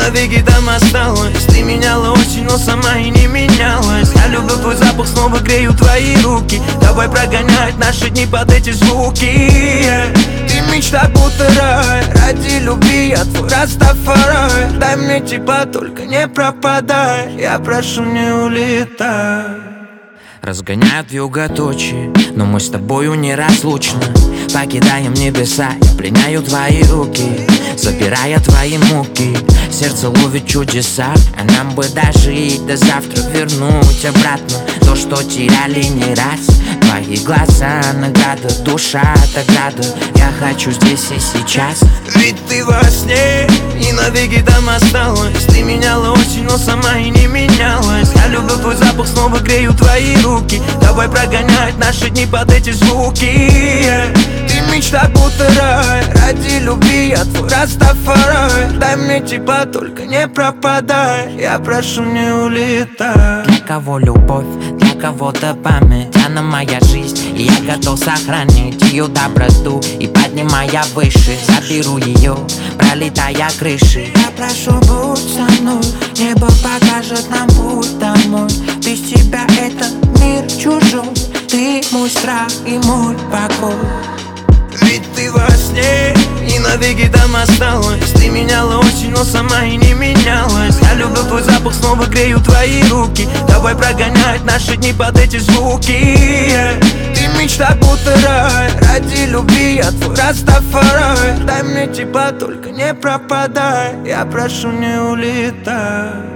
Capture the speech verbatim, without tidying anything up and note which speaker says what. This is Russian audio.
Speaker 1: навеки там осталась. Ты меняла очень, но сама и не менялась. Я люблю твой запах, снова грею твои руки. Давай прогонять наши дни под эти звуки. Ты мечта будто рай, ради любви я твой Растафарай. Дай мне тепла, только не пропадай. Я прошу, не улетай.
Speaker 2: Разгоняют вьюготочие, но мы с тобою неразлучны. Покидаем небеса, я пленяю твои руки, забирая твои муки. Сердце ловит чудеса, а нам бы дожить до завтра, вернуть обратно то, что теряли не раз. Твои глаза, награда, душа от ограда. Я хочу здесь и сейчас.
Speaker 1: Ведь ты во сне и навеки там осталась. Ты меняла очень, но сама и не менялась. Я люблю твой запах, снова грею твои руки. Давай прогонять наши дни под эти звуки. Ты мечта будто рай, ради любви я твой Растафарай. Дай мне тепла, только не пропадай. Я прошу, не улетай.
Speaker 2: Для кого любовь, для кого-то память. Она моя жизнь, и я готов сохранить ее доброту. И поднимая выше, заберу ее, пролетая крыши. Я прошу, будь со мной, небо покажет нам путь домой. Без тебя этот мир чужой, ты мой страх и мой покой.
Speaker 1: Ведь ты во сне и навеки там осталась. Ты меняла очень, но сама и не менялась. Я люблю твой запах, снова грею твои руки. Давай прогонять наши дни под эти звуки. Ты мечта будто рай, ради любви я твой Растафарай. Дай мне тепла, только не пропадай. Я прошу, не улетай.